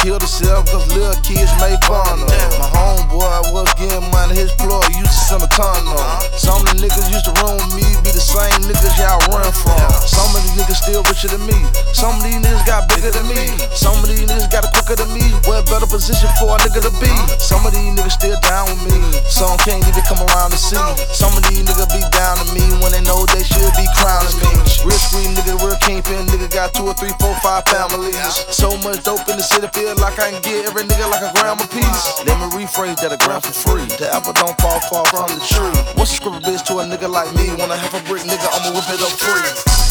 killed herself cause little kids made fun of her. My homeboy was getting money, his plug used to send a ton of her. Some of the niggas used to room with me, be the same niggas y'all run from. Some of these niggas still richer than me. Some of these niggas got bigger than me. Some of these niggas got it quicker than me. What better position for a nigga to be? Some of these niggas still down with me. Some can't even come around to see. Some of these niggas be down to me when they know they should be crowning me. Real street nigga, real kingpin nigga, got 2 or 3, 4, 5 families. So much dope in the city, feel like I can get every nigga like a gram a piece. Let me rephrase that, a gram for free. The apple don't fall far from the tree. What's a scribble bitch to a nigga like me? When I have a brick nigga, I'ma whip it up free.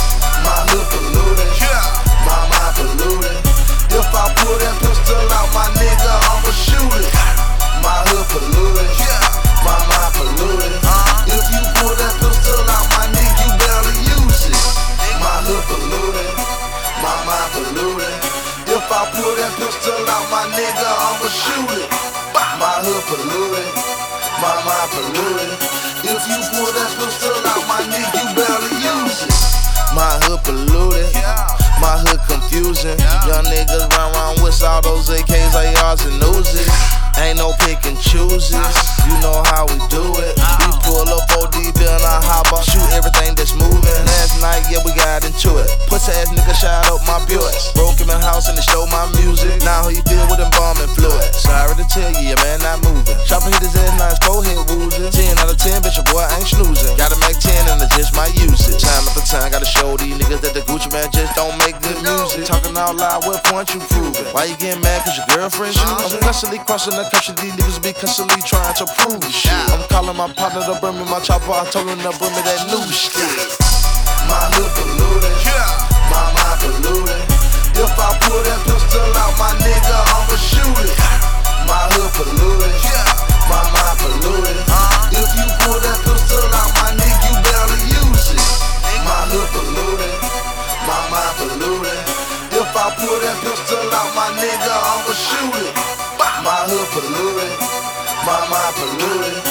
My hood polluted, my mind polluted. If I pull that pistol out, my nigga, I'ma shoot it. My hood polluted, my mind polluted. If you pull that pistol out, my nigga, you barely use it. My hood polluted, my mind polluted. If I pull that pistol out, my nigga, I'ma shoot it. My hood polluted, my mind polluted. If you pull that pistol out, my nigga, you barely use it. My hood polluted, my hood confusing. Young niggas run with all those AKs, ARs, and Uzis. Ain't no pick and chooses, you know how we do it. We pull up 4 deep and I hop up, shoot everything that's moving. Last night, yeah, we got into it. Pussy ass nigga shot up my Buick. Broke in my house and they stole my music. Now he filled with embalming fluid. Sorry to tell you, your man not moving. Chopper hit his ass, now his forehead woozing. 10 out of 10, bitch, your boy ain't snoozing. Gotta make 10 and I just might use it. Time after time, gotta show these niggas that the Gucci man just don't make good music. Talking out loud, what point you proving? Why you getting mad cause your girlfriend shoes? I'm constantly crossing the country, these niggas be constantly trying to prove shit. I'm calling my partner to bring me my chopper, I told him to bring me that new shit. My hood polluted, my mind polluted. If I pull that pistol out, my nigga, I'ma shoot it. My hood polluted, my mind polluted. If you pull that pistol out, my nigga, you barely use it. My hood polluted, my mind polluted. If I pull that pistol out, my nigga, I'ma shoot it. My hood polluted, my mind polluted.